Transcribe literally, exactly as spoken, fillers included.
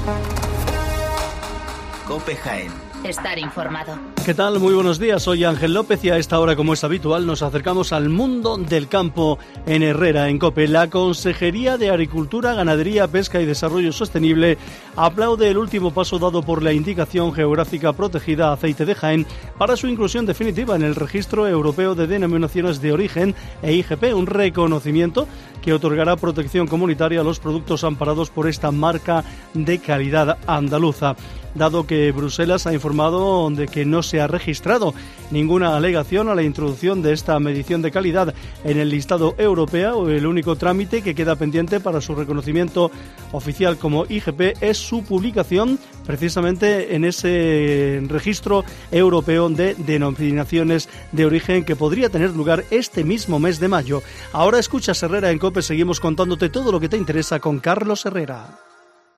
COPE Jaén. Estar informado. ¿Qué tal? Muy buenos días, soy Ángel López y a esta hora, como es habitual, nos acercamos al mundo del campo en Herrera, en COPE. La Consejería de Agricultura, Ganadería, Pesca y Desarrollo Sostenible aplaude el último paso dado por la Indicación Geográfica Protegida Aceite de Jaén para su inclusión definitiva en el Registro Europeo de Denominaciones de Origen e I G P, un reconocimiento que otorgará protección comunitaria a los productos amparados por esta marca de calidad andaluza. Dado que Bruselas ha informado de que no se ha registrado ninguna alegación a la introducción de esta medición de calidad en el listado europeo, el único trámite que queda pendiente para su reconocimiento oficial como I G P es su publicación precisamente en ese registro europeo de denominaciones de origen que podría tener lugar este mismo mes de mayo. Ahora escuchas Herrera en COPE, seguimos contándote todo lo que te interesa con Carlos Herrera.